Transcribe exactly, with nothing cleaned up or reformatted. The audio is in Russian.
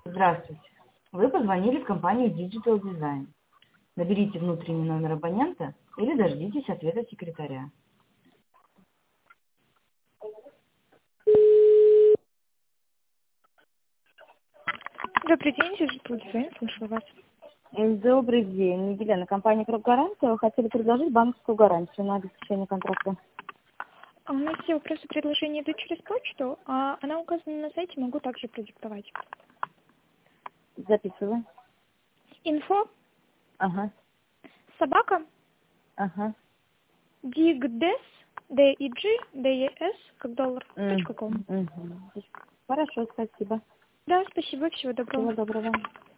Здравствуйте. Вы позвонили в компанию Digital Design. Наберите внутренний номер абонента или дождитесь ответа секретаря. Добрый день, Digital Design, слушаю вас. Добрый день. Елена, компания Круг Гарантия. Вы хотели предложить банковскую гарантию на обеспечение контракта. А у нас все вопросы предложения идут через почту, а она указана на сайте, могу также продиктовать. Записываю. Инфо, Ага, собака, ага. digdes, d i g d e s, как доллар, М, точка ком. мгм. Хорошо, спасибо. Да, спасибо, всего доброго. Всего доброго.